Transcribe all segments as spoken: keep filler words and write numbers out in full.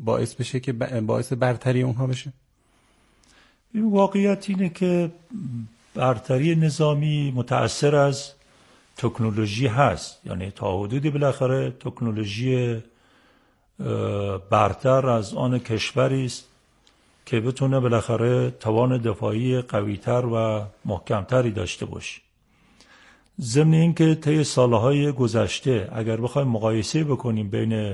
باعث بشه که باعث برتری اونها بشه؟ این واقعیت اینه که برتری نظامی متأثر از تکنولوژی هست، یعنی تا حدودی بالاخره تکنولوژی برتر از آن کشوری است که بتونه بالاخره توان دفاعی قوی‌تر و محکمتری داشته باشه. ضمن اینکه طی سالهای گذشته اگر بخوایم مقایسه بکنیم بین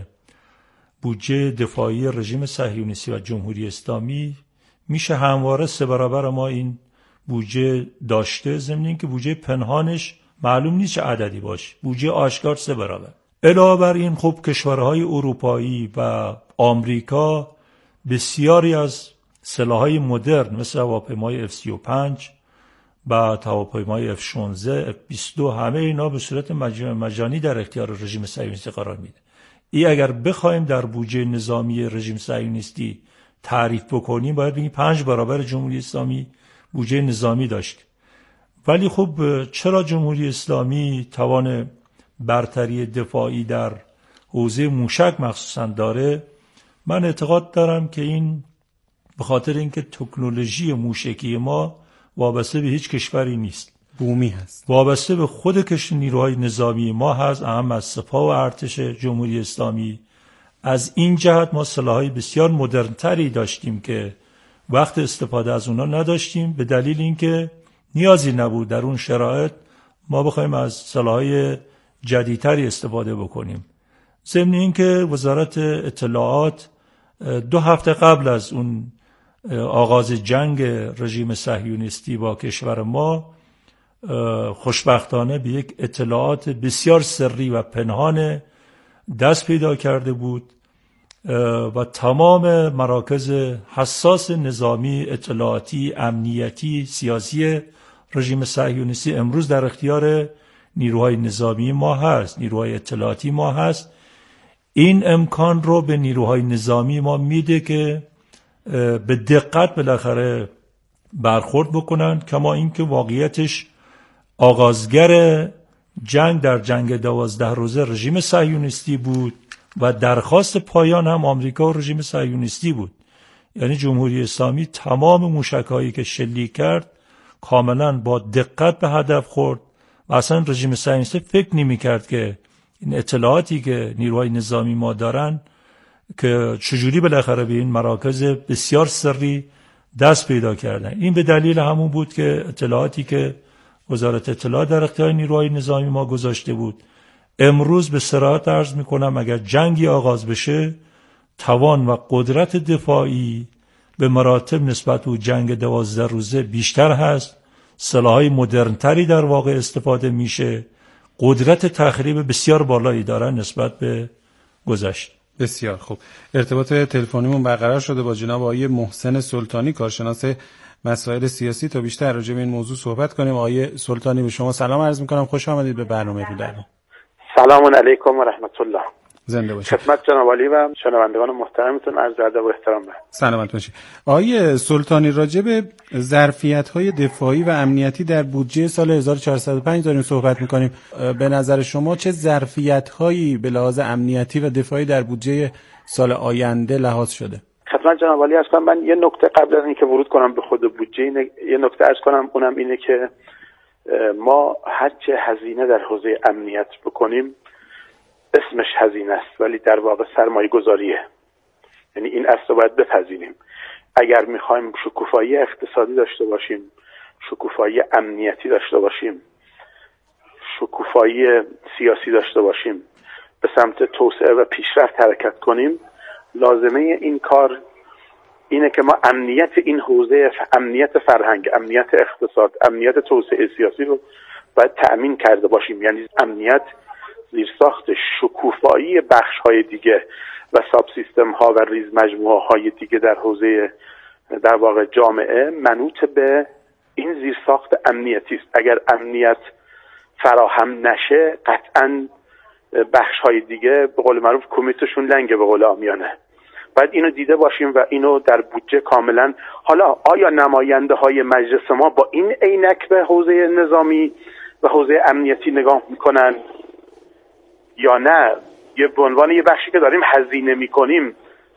بودجه دفاعی رژیم صهیونیستی و جمهوری اسلامی، میشه همواره سه برابر ما این بودجه داشته، ضمن اینکه بودجه پنهانش معلوم نیست چه عددی باشه، بودجه آشکار سه برابر. علاوه بر این خب کشورهای اروپایی و آمریکا بسیاری از سلاح‌های مدرن مثل هواپیمای اف سی و پنج و هواپیمای اف شانزده، اف بیست و دو، همه اینا به صورت مجانی در اختیار رژیم صهیونیستی قرار میده. این اگر بخوایم در بودجه نظامی رژیم صهیونیستی تعریف بکنیم باید بگیم پنج برابر جمهوری اسلامی بودجه نظامی داشت. ولی خب چرا جمهوری اسلامی توان برتری دفاعی در حوزه موشک مخصوصا داره؟ من اعتقاد دارم که این به خاطر اینکه تکنولوژی موشکی ما وابسته به هیچ کشوری نیست، بومی هست، وابسته به خود کشور نیروهای نظامی ما هست، اهم از سپاه و ارتش جمهوری اسلامی. از این جهت ما سلاح‌های بسیار مدرن‌تری داشتیم که وقت استفاده از اونها نداشتیم، به دلیل اینکه نیازی نبود در اون شرایط ما بخوایم از سلاح‌های جدیدتری استفاده بکنیم. ضمن اینکه وزارت اطلاعات دو هفته قبل از اون آغاز جنگ رژیم صهیونیستی با کشور ما خوشبختانه به یک اطلاعات بسیار سری و پنهان دست پیدا کرده بود و تمام مراکز حساس نظامی، اطلاعاتی، امنیتی، سیاسی رژیم صهیونیستی امروز در اختیار نیروهای نظامی ما هست، نیروهای اطلاعاتی ما هست. این امکان رو به نیروهای نظامی ما میده که به دقت بالاخره برخورد بکنن، کما اینکه واقعیتش آغازگر جنگ در جنگ دوازده روزه رژیم صهیونیستی بود و درخواست پایان هم آمریکا و رژیم صهیونیستی بود. یعنی جمهوری اسلامی تمام موشک‌هایی که شلیک کرد کاملا با دقت به هدف خورد و اصلا رژیم صهیونیستی فکر نمی‌کرد که این اطلاعاتی که نیروهای نظامی ما دارن که چجوری بالاخره به این مراکز بسیار سری دست پیدا کردن. این به دلیل همون بود که اطلاعاتی که وزارت اطلاعات در اختیار نیروهای نظامی ما گذاشته بود، امروز به صراحت عرض میکنم اگر جنگی آغاز بشه توان و قدرت دفاعی به مراتب نسبت به جنگ دوازده روزه بیشتر هست، سلاح‌های مدرن‌تری در واقع استفاده میشه، قدرت تخریب بسیار بالایی دارن نسبت به گذشته. بسیار خوب. ارتباط تلفنیمون برقرار شده با جناب آقای محسن سلطانی، کارشناس مسائل سیاسی، تا بیشتر راجع به این موضوع صحبت کنیم. آقای سلطانی به شما سلام عرض می‌کنم، خوش آمدید به برنامه رو در. سلام علیکم و رحمت الله. زنده باشید. خدمت جناب عالی و شنوندگان محترمتون عرض ادب و احترام دارم. سلامت باشید. آقای سلطانی راجع به ظرفیت‌های دفاعی و امنیتی در بودجه سال هزار و چهارصد و پنج داریم صحبت می‌کنیم. به نظر شما چه ظرفیت‌هایی به لحاظ امنیتی و دفاعی در بودجه سال آینده لحاظ شده؟ خدمت جناب عالی عرض کنم، من یه نکته قبل از اینکه ورود کنم به خود بودجه اینه، یه نکته عرض کنم، اونم اینه که ما هرچه هزینه در حوزه امنیت بکنیم اسمش هزینه است ولی در واقع سرمایه گذاریه. یعنی این اصل رو باید بپذیریم. اگر میخوایم شکوفایی اقتصادی داشته باشیم، شکوفایی امنیتی داشته باشیم، شکوفایی سیاسی داشته باشیم، به سمت توسعه و پیشرفت حرکت کنیم، لازمه این کار اینه که ما امنیت این حوزه، امنیت فرهنگ، امنیت اقتصاد، امنیت توسعه سیاسی رو باید تأمین کرده باشیم. یعنی امنیت زیرساخت شکوفایی بخش‌های دیگه و ساب سیستم‌ها و ریز مجموعه‌های دیگه در حوزه در واقع جامعه منوط به این زیرساخت امنیتی است. اگر امنیت فراهم نشه قطعاً بخش‌های دیگه به قول معروف کمیتشون لنگه به قول عامیانه. باید اینو دیده باشیم و اینو در بودجه کاملا. حالا آیا نماینده‌های مجلس ما با این عینک به حوزه نظامی و حوزه امنیتی نگاه میکنن یا نه؟ یه به عنوان یه بخشی که داریم هزینه میکنیم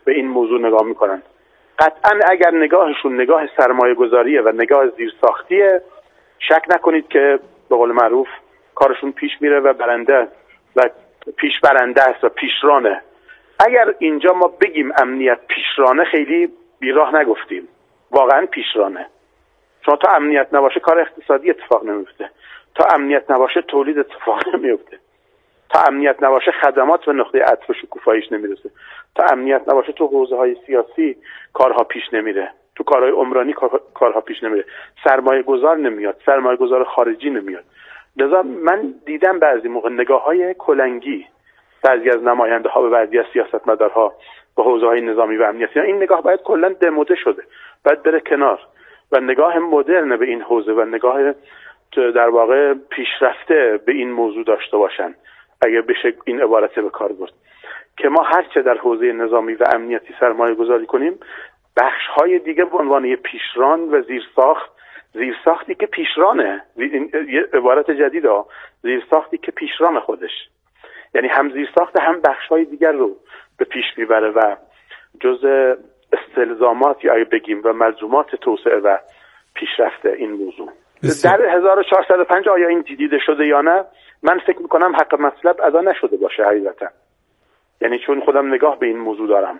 به این موضوع نگاه میکنن. قطعا اگر نگاهشون نگاه سرمایه گذاریه و نگاه زیرساختیه، شک نکنید که به قول معروف کارشون پیش میره و برنده و پیش برنده است و پیشرانه. اگر اینجا ما بگیم امنیت پیشرانه، خیلی بیراه نگفتیم، واقعا پیشرانه. چون تا امنیت نباشه کار اقتصادی اتفاق نمیفته، تا امنیت نباشه تولید اتفاق نمیفته، تا امنیت نباشه خدمات به نقطه عطف و شکوفاییش نمیرسه، تا امنیت نباشه تو حوزه های سیاسی کارها پیش نمیره، تو کارهای عمرانی کارها پیش نمیره، سرمایه گذار نمیاد، سرمایه گذار خارجی نمیاد. لذا من دیدم بعضی موقع نگاه های کلنگی بعضی از نماینده ها و بعضی از سیاستمدارها به حوزه های نظامی و امنیتی، این نگاه باید کلا دموده شده، باید بره کنار و نگاه مدرن به این حوزه و نگاه در واقع پیشرفته به این موضوع داشته باشن، اگر بشه این عبارت به کار برد، که ما هرچه در حوزه نظامی و امنیتی سرمایه گذاری کنیم، بخش های دیگه به عنوان پیشران و زیرساخت، زیرساختی که پیشرانه، این عبارت جدید ها، زیرساختی که پیشران خودش، یعنی هم زیرساخت هم بخش های دیگر رو به پیش میبره و جزء استلزامات یا بگیم و ملزومات توسعه و پیشرفت این موضوع. بسیار. در هزار و چهارصد و پنج آیا این دیده شده یا نه؟ من فکر میکنم حق مطلب ادا نشده باشه حقیقتا، یعنی چون خودم نگاه به این موضوع دارم،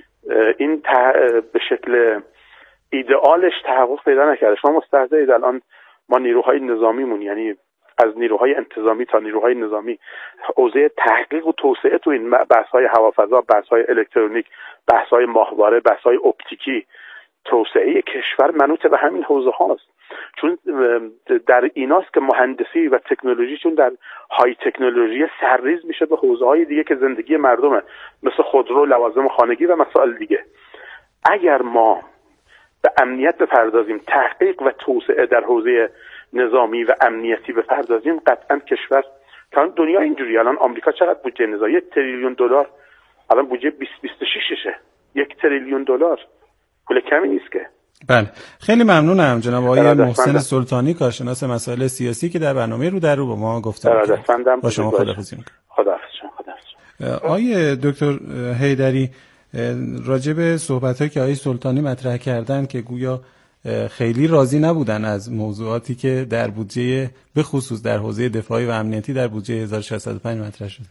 این ته... به شکل ایدئالش تحقق پیدا نکرده. شما مستحضرید الان ما نیروهای نظامیمون، یعنی از نیروهای انتظامی تا نیروهای نظامی، حوزه تحقیق و توسعه تو این بحث‌های هوافضا، بحث‌های الکترونیک، بحث‌های ماهواره، بحث‌های اپتیکی، توسعه کشور منوط به همین حوزه هاست. چون در ایناست که مهندسی و تکنولوژی چون در های تکنولوژی سرریز میشه به حوزه‌های دیگه که زندگی مردمه، مثل خودرو، لوازم خانگی و مسائل دیگه. اگر ما به امنیت بپردازیم، تحقیق و توسعه در حوزه نظامی و امنیتی بپردازیم، قطعا کشور، چون دنیا اینجوری، الان آمریکا چقدر بودجه نظامی؟ یک تریلیون دلار، الان بودجه بیست بیست و شش شه، یک تریلیون دلار پول کمی نیست که. بله، خیلی ممنونم جناب آقای محسن سلطانی، کارشناس مسائل سیاسی که در برنامه رو در رو با ما گفتن. با شما خداحافظی می‌کنم. خداحافظ شما. خداحافظ. آقای دکتر حیدری، راجع به صحبت‌هایی که آقای سلطانی مطرح کردن که گویا خیلی راضی نبودن از موضوعاتی که در بودجه به خصوص در حوزه دفاعی و امنیتی در بودجه هزار و ششصد و پنج مطرح شد.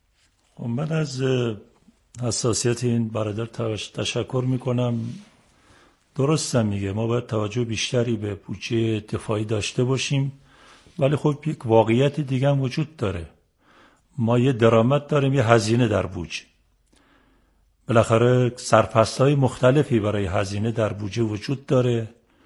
من از حساسیت این برادر تشکر میکنم. درستم میگه، ما باید توجه بیشتری به بودجه دفاعی داشته باشیم، ولی خب یک واقعیت دیگه هم وجود داره. ما یه درآمد داریم، یه هزینه در بودجه. بالاخره سرپرست‌های مختلفی برای هزینه در بودجه وجود داره.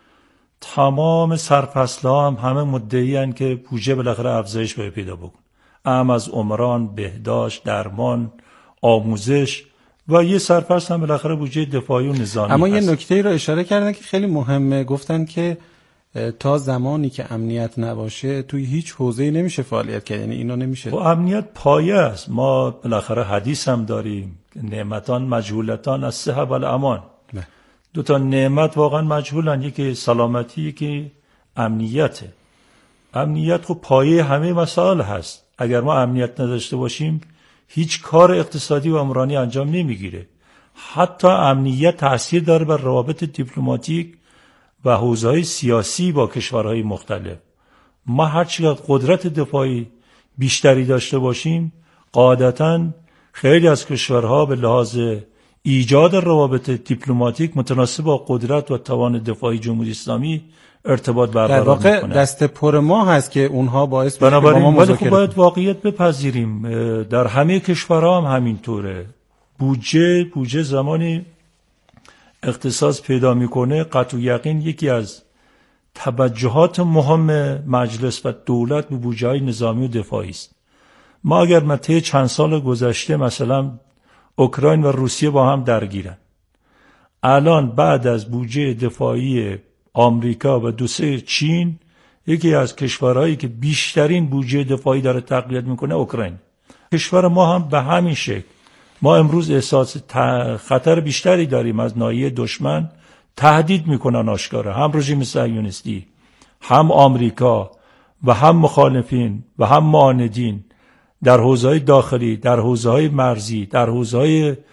تمام سرپرست‌ها هم همه مدعی‌اند که بودجه بالاخره افزایش باید پیدا بکنه، اهم از عمران، بهداشت، درمان، آموزش، و یه سرپرست هم بالاخره بودجه دفاعی و نظامی. اما هست. یه نکته‌ای رو اشاره کردن که خیلی مهمه، گفتن که تا زمانی که امنیت نباشه توی هیچ حوزه‌ای نمیشه فعالیت کرد، یعنی اینا نمیشه. و امنیت پایه است. ما بالاخره حدیث هم داریم، نعمتان مجهولتان از صحت و الامان. دو تا نعمت واقعا مجهولن، یکی سلامتی، یکی امنیته. امنیت خب پایه همه مسائل هست. اگر ما امنیت نداشته باشیم هیچ کار اقتصادی و عمرانی انجام نمیگیره. حتی امنیت تأثیر داره بر روابط دیپلماتیک و حوزه‌های سیاسی با کشورهای مختلف. ما هر چقدر قدرت دفاعی بیشتری داشته باشیم، قاعدتاً خیلی از کشورها به لحاظ ایجاد روابط دیپلماتیک متناسب با قدرت و توان دفاعی جمهوری اسلامی ارتباط برقرار میکنه. در واقع دست پر ما هست که اونها باعث بشه بنابراین با ما ولی مذاکره خب باید واقعیت بپذیریم. در همه کشورها هم همینطوره. بودجه بودجه زمانی اختصاص پیدا میکنه، قطع یقین یکی از توجهات مهم مجلس و دولت به بودجه‌های نظامی و دفاعی است. ما اگر مطی چند سال گذشته مثلا اوکراین و روسیه با هم درگیرن، الان بعد از بودجه دفاعی آمریکا و دو سه چین، یکی از کشورهایی که بیشترین بودجه دفاعی داره تقویت میکنه اوکراین. کشور ما هم به همین شکل. ما امروز احساس خطر بیشتری داریم از ناحیه دشمن، تهدید میکنن آشکاره، هم رژیم صهیونیستی، هم آمریکا و هم مخالفین و هم معاندین، در حوزه‌های داخلی، در حوزه‌های مرزی، در حوزه‌های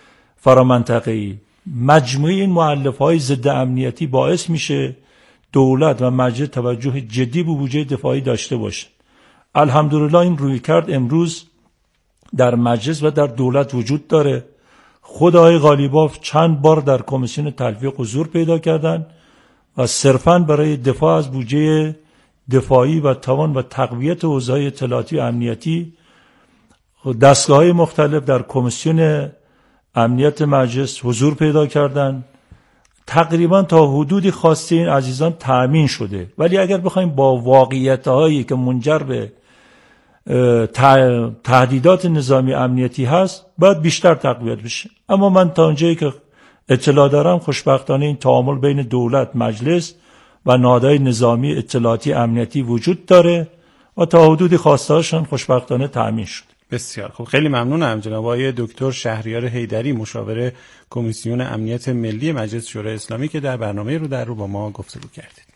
فرامنطقه‌ای، مجموعه این مؤلفه‌های ضد امنیتی باعث میشه دولت و مجلس توجه جدی به بودجه دفاعی داشته باشه. الحمدلله این رویکرد امروز در مجلس و در دولت وجود داره. خود آقای قالیباف چند بار در کمیسیون تلفیق حضور پیدا کردن و صرفاً برای دفاع از بودجه دفاعی و توان و تقویت حوزه‌های اطلاعاتی و امنیتی دستگاه‌های مختلف در کمیسیون امنیت مجلس حضور پیدا کردن. تقریبا تا حدودی خاصی این عزیزان تأمین شده، ولی اگر بخوایم با واقعیت‌هایی که منجر به تهدیدات نظامی امنیتی هست باید بیشتر تقویت بشه. اما من تا اونجایی که اطلاع دارم خوشبختانه این تعامل بین دولت، مجلس و نهادهای نظامی اطلاعاتی امنیتی وجود داره و تا حدودی خواسته‌هاشون خوشبختانه تأمین شد. بسیار خوب، خیلی ممنونم جناب آقای دکتر شهریار حیدری، مشاور کمیسیون امنیت ملی مجلس شورای اسلامی که در برنامه رو در رو با ما گفتگو کردید.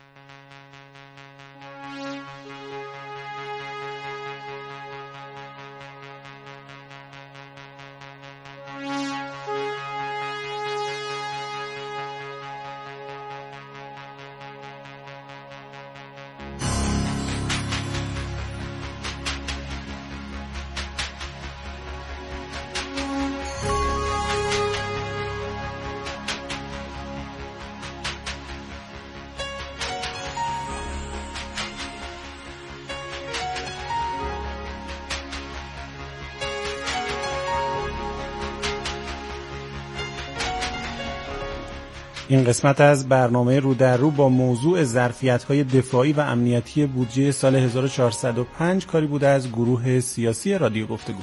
این قسمت از برنامه رو در رو با موضوع ظرفیت‌های دفاعی و امنیتی بودجه سال هزار و چهارصد و پنج کاری بوده از گروه سیاسی رادیو گفتگو.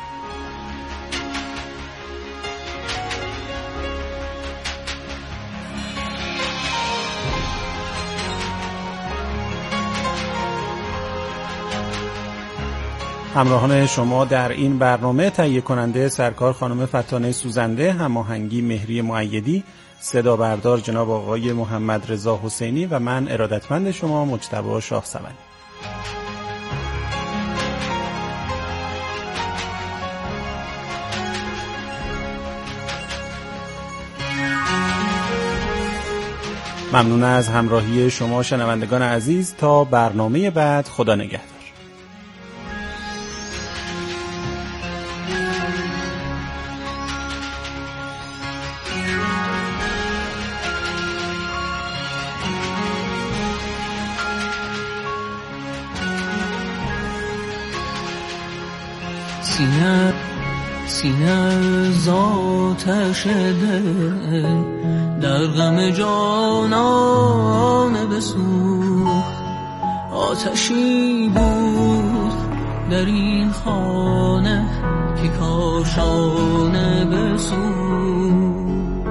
همراهان شما در این برنامه تهیه کننده سرکار خانم فتانه سوزنده، هماهنگی مهری مؤیدی، صدا بردار جناب آقای محمد رضا حسینی و من ارادتمند شما مجتبی شاهسواری. ممنون از همراهی شما شنوندگان عزیز. تا برنامه بعد، خدا نگهدار. سینه سینه زاتش دل در غم جانان بسوخت، آتشی بود در این خانه که کاشانه بسوخت.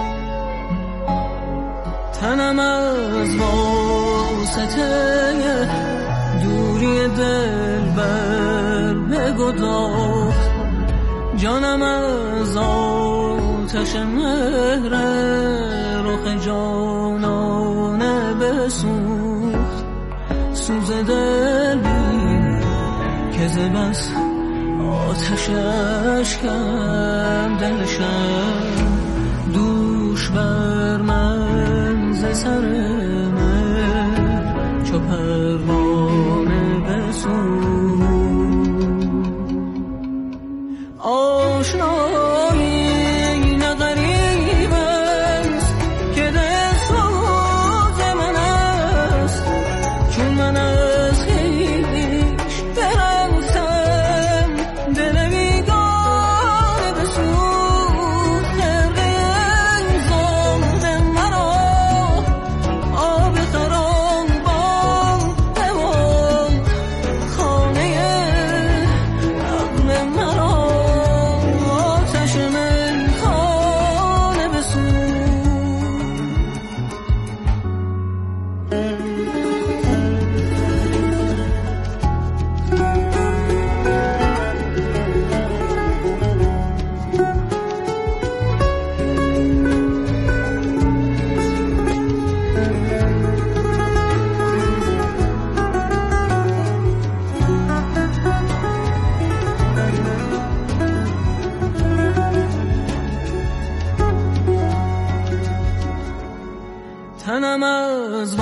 تنم از واسطه دوری دل بر بگداخت، جانم از آتش مهر رخ جانانه بسوخت. سوز دل بین که ز بس آتشش کرد دلشم، دوش بر من ز سر من چو پروانه بسوخت. آشنایی نه غریب است که دل سوز من است، چون من از خویش برفتم دل بیگانه بسوخته. تنم از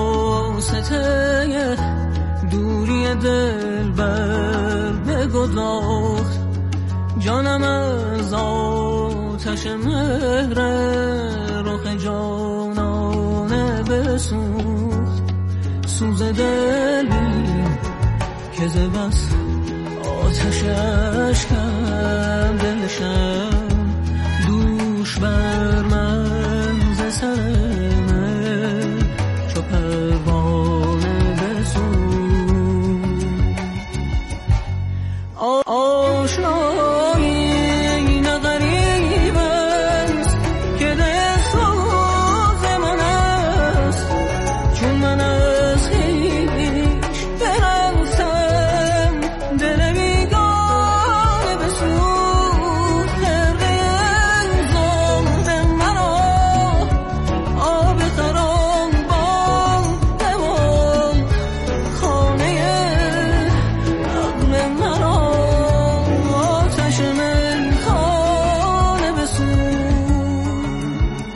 واسطه دوری دل بر بگداخت، جانم از آتش مهر رخ جانانه بسوخت. سوز دلی که ز بس آتشش کرد دلشم، دوش بر من ز سر من چو پروانه بسوخت. آشنایی نه غریب است که دل سوز من است، چون من از خویش برفتم دل بیگانه بسوخت. خرقه زلف مرا آب خرام بانده و خانه عقل مرا آتش میخانه بسوخت.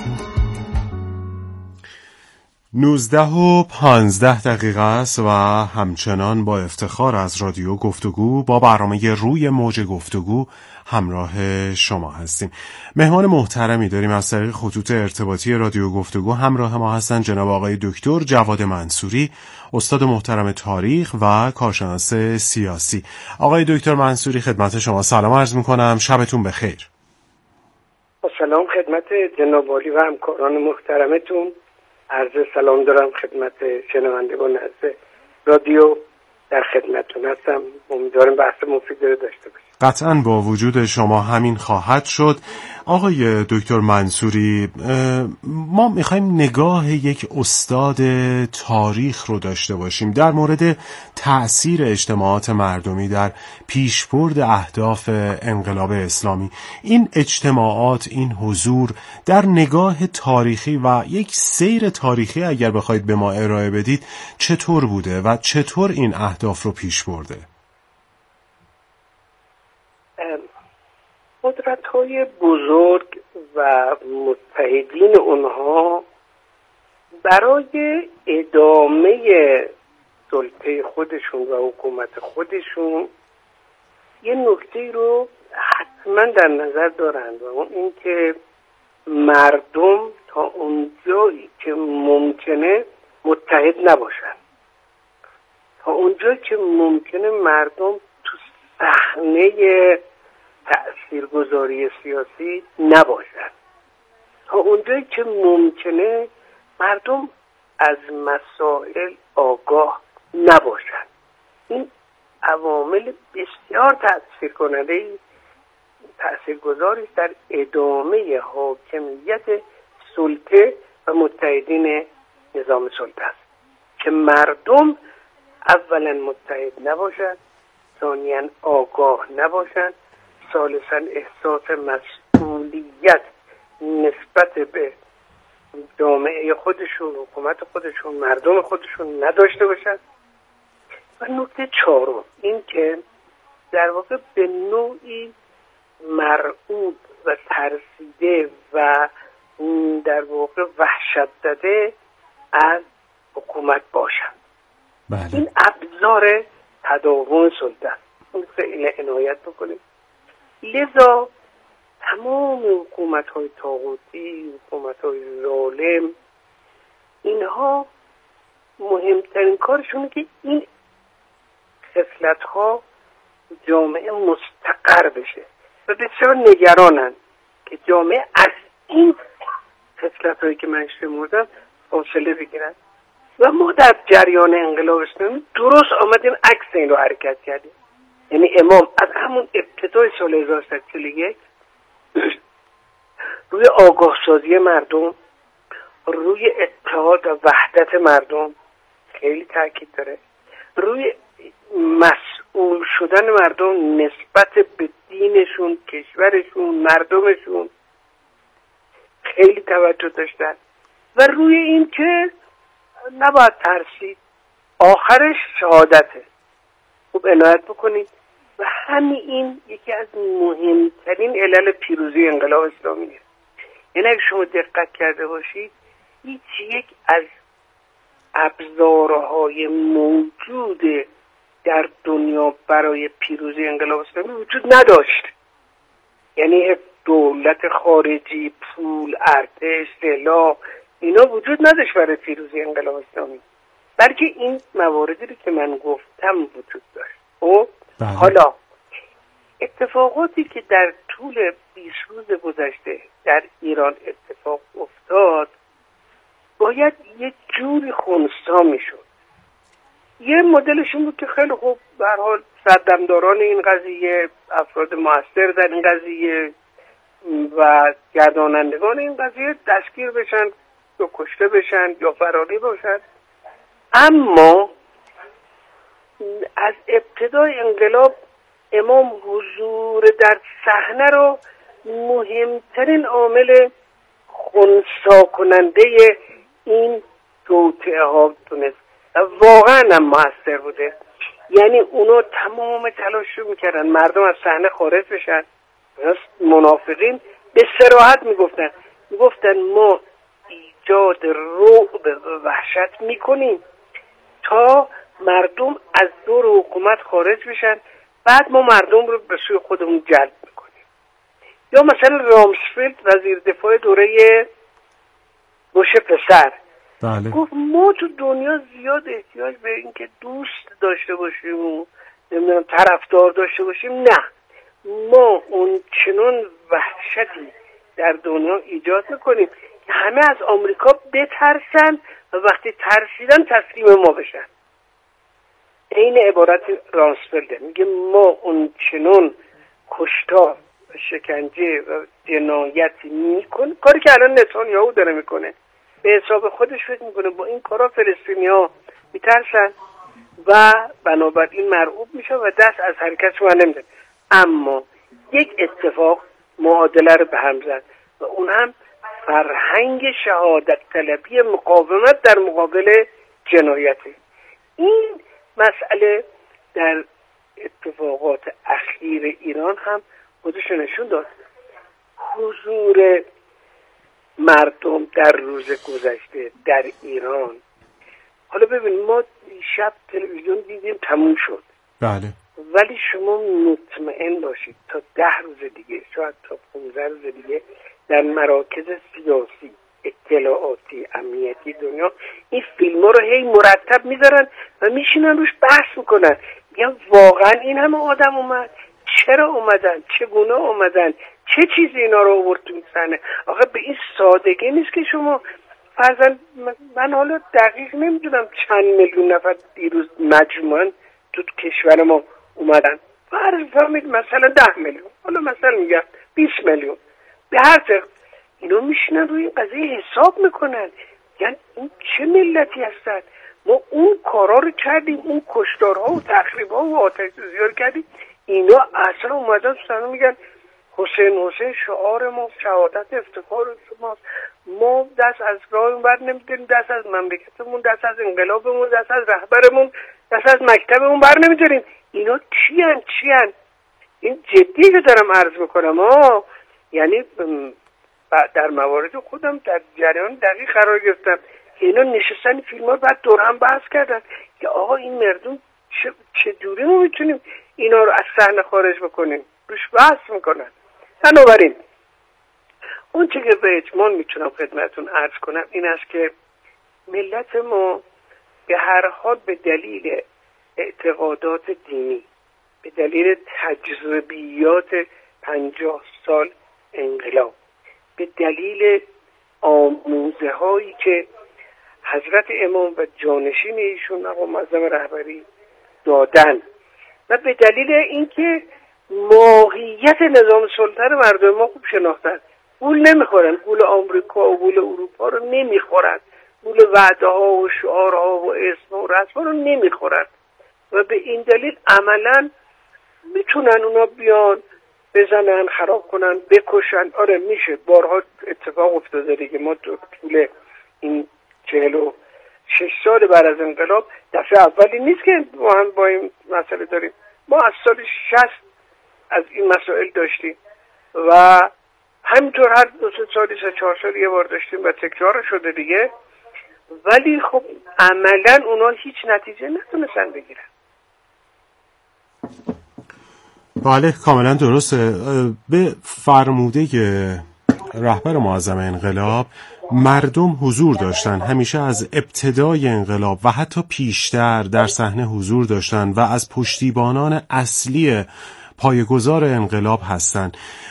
نوزده و پانزده دقیقه است و همچنان با افتخار از رادیو گفتگو با برنامه روی موج گفتگو همراه شما هستیم. مهمان محترمی داریم از طریق خطوط ارتباطی رادیو گفتگو. همراه ما هستن جناب آقای دکتر جواد منصوری، استاد محترم تاریخ و کارشناس سیاسی. آقای دکتر منصوری خدمت شما سلام عرض میکنم، شبتون بخیر. سلام خدمت جناب عالی و همکاران محترمتون. عرض سلام دارم خدمت شنوندگان عزیز رادیو، در خدمتتون هستم. امیدوارم بحث مفیدی رو داشته باشیم. قطعاً با وجود شما همین خواهد شد. آقای دکتر منصوری، ما میخوایم نگاه یک استاد تاریخ رو داشته باشیم در مورد تأثیر اجتماعات مردمی در پیشبرد اهداف انقلاب اسلامی. این اجتماعات، این حضور در نگاه تاریخی و یک سیر تاریخی اگر بخواید به ما ارائه بدید چطور بوده و چطور این اهداف رو پیش برده؟ قدرت‌های بزرگ و متحدین اونها برای ادامه سلطه خودشون و حکومت خودشون یه نکته رو حتما در نظر دارند و اون این که مردم تا اونجایی که ممکنه متحد نباشن، تا اونجایی که ممکنه مردم تو صحنه تأثیرگذاری سیاسی نباشد، تا اونجایی که ممکنه مردم از مسائل آگاه نباشند. این عوامل بسیار تأثیر کننده تأثیرگذاری است در ادامه حاکمیت سلطه و متحدین نظام سلطه است که مردم اولا متحد نباشند، ثانیاً آگاه نباشند، ثالثاً احساس مسئولیت نسبت به جامعه خودشون، حکومت خودشون، مردم خودشون نداشته باشند. و نکته چهارم این که در واقع به نوعی مرعوب و ترسیده و در واقع وحشت زده از حکومت باشند. بله. این ابزار تداوم سلطه است. اون خیلی عنایت بکنیم. لذا تمام حکومت‌های طاغوتی، حکومت‌های ظالم، اینها مهمترین کارشونه که این خصلت‌ها جامعه مستقر بشه و بسیار نگرانند که جامعه از این خصلت‌هایی که من شمردم فاصله بگیرن. و ما در جریان انقلاب اسلامی درست آمدیم عکس این رو حرکت کردیم. یعنی امام از همون ابتدای سال هزار و سیصد و چهل و یک روی آگاه سازی مردم، روی اتحاد و وحدت مردم خیلی تاکید داره، روی مسئول شدن مردم نسبت به دینشون، کشورشون، مردمشون خیلی توجه داشتن و روی این که نباید ترسید، آخرش شهادته. خوب عنایت بکنید و همین این یکی از مهمترین علل پیروزی انقلاب اسلامی است. یعنی اگه شما دقت کرده باشید هیچ یک از ابزارهای موجود در دنیا برای پیروزی انقلاب اسلامی وجود نداشت. یعنی دولت خارجی، پول، ارتش، سلاح، اینا وجود نداشت برای پیروزی انقلاب اسلامی، بلکه این مواردی که من گفتم وجود داشت. خب حالا اتفاقاتی که در طول بیست روز گذشته در ایران اتفاق افتاد باید یه جوری خنثی میشد. یه مدلش این بود که خیلی خوب به هر حال سردمداران این قضیه، افراد مؤثر در این قضیه و گردانندگان این قضیه دستگیر بشن یا کشته بشن یا فراری باشن. اما از ابتدای انقلاب امام حضور در صحنه رو مهمترین عامل خنثی کننده این توطئه ها دونست و واقعا هم موثر بوده. یعنی اونا تمام تلاش رو میکردن مردم از صحنه خارج بشن. منافقین به صراحت میگفتن میگفتن ما ایجاد رعب و وحشت میکنیم تا مردم از دور حکومت خارج بشن، بعد ما مردم رو به سوی خودمون جلب میکنیم. یا مثلا رامسفلد وزیر دفاع دوره بوش پسر بله. گفت ما تو دنیا زیاد احتیاج به این که دوست داشته باشیم و نمیدونم طرفدار داشته باشیم، نه، ما اون چنان وحشتی در دنیا ایجاد میکنیم که همه از آمریکا بترسن و وقتی ترسیدن تسلیم ما بشن. این عبارت رامسفلده. میگه ما اون چنان کشتار و شکنجه و جنایتی میکنه، کاری که الان نتانیاهو داره میکنه. به حساب خودش فکر میکنه با این کارا فلسطینی ها میترسن و بنابراین مرعوب میشه و دست از حرکت رو نمیدن. اما یک اتفاق معادله رو به هم زد و اون هم فرهنگ شهادت طلبی مقاومت در مقابل جنایته. این مسئله در اتفاقات اخیر ایران هم خودش نشون داد. حضور مردم در روز گذشته در ایران، حالا ببین ما شب تلویزیون دیدیم تموم شد، بله، ولی شما مطمئن باشید تا ده روز دیگه، شاید تا پانزده روز دیگه در مراکز سیاسی، اطلاعاتی، امنیتی دنیا این فیلم ها رو هی مرتب میذارن و میشینن روش بحث میکنن. میگن واقعا این همه آدم اومد، چرا اومدن، چگونه اومدن، چه چیزی اینا رو آورد تو صحنه. آخه به این سادگی نیست که شما فرضاً، من حالا دقیق نمیدونم چند میلیون نفر دیروز مجموعاً تو کشور ما اومدن، فرض کنید مثلا ده میلیون، حالا مثلا میگم بیست میلیون، به هر طریق اینا میشنن روی این قضیه حساب میکنن. یعنی این چه ملتی هستن؟ ما اون کارا رو کردیم، اون کشتارها و تخریبها و آتش سوزی‌ها رو کردیم، اینا اصلا اومدن تو صحنه میگن حسین حسین شعار ما، شهادت افتخار شماست، ما دست از راهمون بر نمیداریم، دست از مملکتمون، دست از انقلابمون، دست از رهبرمون، دست از مکتبمون بر نمیداریم. اینا چی هن چی هن؟ این جدی که دارم عرض میکنم ها. یعنی در موارد خودم در جریان دقیق قرار گرفتم که اینا نشستن فیلم ها بعد دور هم بحث کردن که آقا این مردم چه, چه جوری ما میتونیم اینا رو از صحنه خارج بکنیم، روش بحث میکنن. بنابراین اون چه که به اجمال میتونم خدمتون عرض کنم این است که ملت ما به هر حال به دلیل اعتقادات دینی، به دلیل تجربیات پنجاه سال انقلاب، به دلیل آموزه هایی که حضرت امام و جانشین ایشون مقام معظم رهبری دادن و به دلیل اینکه ماهیت نظام سلطه رو مردم ما خوب شناختن، گول نمیخورن، گول آمریکا و گول اروپا رو نمیخورن، گول وعده ها و شعارها و اسم و رسم رو نمیخورن و به این دلیل عملا میتونن اونا بیان بزنن، خراب کنن، بکشن. آره میشه، بارها اتفاق افتاده دیگه. ما تو طول این چهل و شش سال بعد از انقلاب دفعه اولی نیست که ما هم با این مسئله داریم. ما از سال شصت از این مسائل داشتیم و همینطور هر دو سه سالی سه چهار سال یه بار داشتیم و تکرار شده دیگه، ولی خب عملا اونا هیچ نتیجه نتونستن بگیرن. بله کاملا درسته. به فرموده رهبر معظم انقلاب مردم حضور داشتن، همیشه از ابتدای انقلاب و حتی پیشتر در صحنه حضور داشتن و از پشتیبانان اصلی پایه‌گذار انقلاب هستن.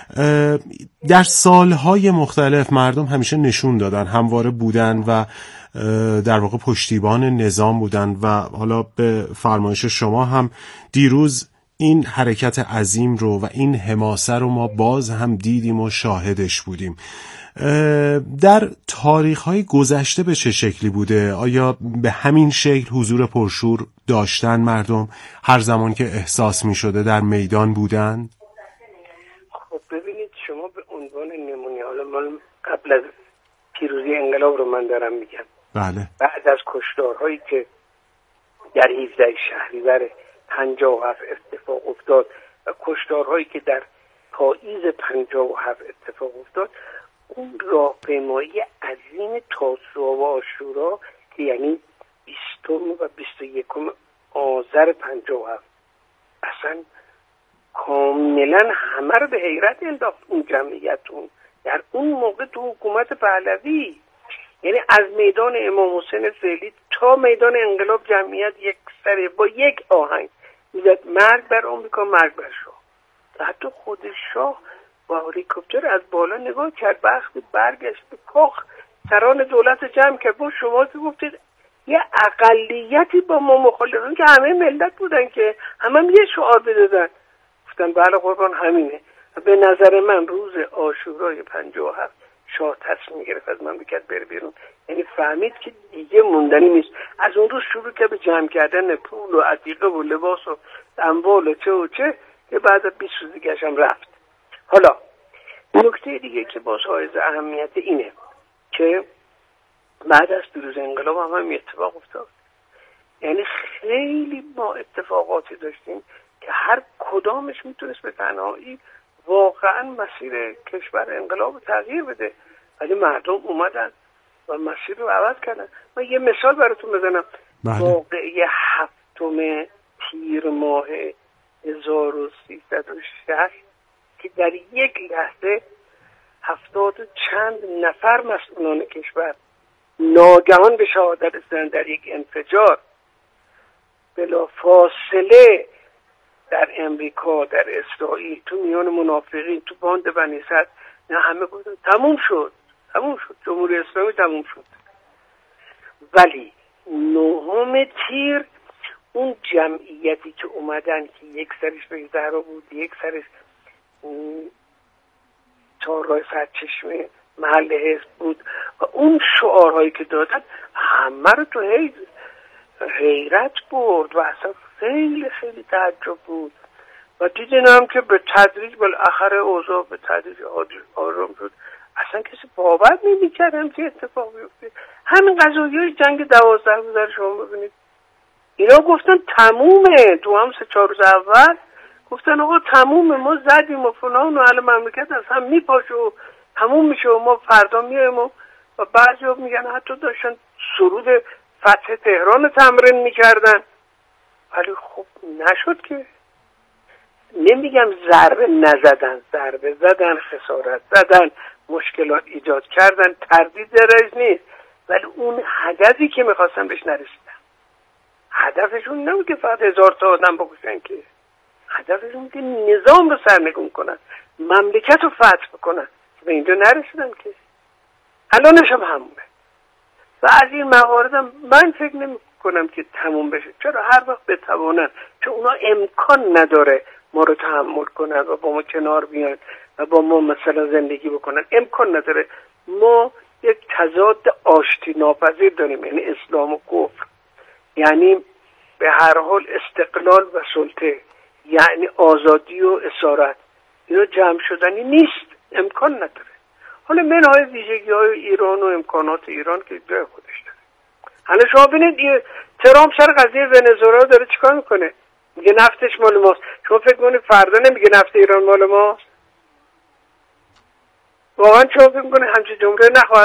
در سالهای مختلف مردم همیشه نشون دادن همواره بودن و در واقع پشتیبان نظام بودن و حالا به فرمایش شما هم دیروز این حرکت عظیم رو و این حماسه رو ما باز هم دیدیم و شاهدش بودیم. در تاریخ‌های گذشته به چه شکلی بوده؟ آیا به همین شکل حضور پرشور داشتن مردم هر زمان که احساس می‌شده در میدان بودن؟ خب ببینید شما به عنوان نمونه، حالا من قبل از پیروزی انقلاب رو من دارم میگم، بله. بعد از کشتارهایی که در هفده شهریور پنجاه و هفت اتفاق افتاد و کشتارهایی که در پاییز پنجاه و هفت اتفاق افتاد، اون راهپیمایی عظیم تاسوعا و عاشورا که یعنی بیستم و بیست و یکم آذر پنجاه و هفت اصلا کاملا همه رو به حیرت انداخت اون جمعیتون در اون موقع تو حکومت پهلوی. یعنی از میدان امام حسین فعلی تا میدان انقلاب جمعیت یک سره با یک آهنگ میزد مرگ بر آمریکا، مرگ بر شاه. حتی خود شاه با هلیکوپتر از بالا نگاه کرد، وقتی برگشت به کاخ سران دولت جمع کرد. با شما که گفتید یه اقلیتی با ما مخالفن که همه ملت بودن که همه هم یه شعار بدادن، گفتن بله قربان همینه. به نظر من روز عاشورای پنجاه و هفت شاه تصمیم گرفت از مملکت بره بیرون، یعنی فهمید که دیگه موندنی نیست. از اون روز شروع کرد به جمع کردن پول و عتیقه و لباس و اموال و چه و چه که بعد از بیست روز دیگه هم رفت. حالا نکته دیگه که باز حائز اهمیت اینه که بعد از پیروزی انقلاب هم هم اتفاق افتاد. یعنی خیلی ما اتفاقاتی داشتیم که هر کدامش میتونست به تنهایی واقعا مسیر کشور انقلاب تغییر بده، ولی مردم اومدن و مسیر رو عوض کردن. من یه مثال براتون بزنم. بله. واقعه هفتم تیر ماه هزار و سیصد و شصت که در یک لحظه هفتاد و چند نفر مسئولان کشور ناگهان به شهادت رسیدن در یک انفجار بلا فاصله در امریکا، در اسرائیل، تو میان منافقین، تو باند بنی صدر، نه همه بودن. تموم شد تموم شد جمهوری اسلامی تموم شد. ولی نهم تیر اون جمعیتی که اومدن که یک سرش به زهرا بود، یک سرش چهارراه سرچشمه محل حزب بود و اون شعارهایی که دادن همه رو تو حیرت برد و اصلا خیلی خیلی تعجب بود و دیدنم که به تدریج بالاخره اوضاع به تدریج آرام شد. اصلا کسی باور نمی‌کرد هم که اتفاق بیفته. همین قضایای جنگ دوازده روزه شما ببینید، اینا گفتن تمومه. تو هم سه چهار روز اول گفتن آقا تمومه، ما زدیم و فلان و اهل مملکت اصلا میپاشه و تموم میشه و ما فردا میایم و بعضی میگن حتی داشتن سرود فتح تهران تمرین میکردن. ولی خب نشد که. نمیگم ضربه نزدن، ضربه زدن، خسارت زدن، مشکلات ایجاد کردن، تردید درش نیست، ولی اون هدفی که میخواستن بهش نرسیدن. هدفشون نبود که فقط هزار تا آدم بکشن، که هدفشون که نظام رو سرنگون کنن، مملکت رو فتح بکنن. به اینجا نرسیدن که الانش هم همونه. و از این مواردم من فکر نمی کنم که تموم بشه. چرا؟ هر وقت بتوانن، چون اونا امکان نداره ما رو تحمل کنن و با ما کنار بیان و با ما مثلا زندگی بکنن. امکان نداره. ما یک تضاد آشتی ناپذیر داریم، یعنی اسلام و کفر، یعنی به هر حال استقلال و سلطه، یعنی آزادی و اسارت. اینا جمع شدنی نیست، امکان نداره. حالا منهای ویژگی های ایران و امکانات ایران که جای خودش داره. حالا شما ببینید ترامپ سر قضیه ونزوئلا داره چیکار میکنه؟ میگه نفتش مال ماست. شما فکر کنید فردا نمیگه نفت ایران مال ماست؟ واقعا چون فکر میکنه همچین جمله نخواهد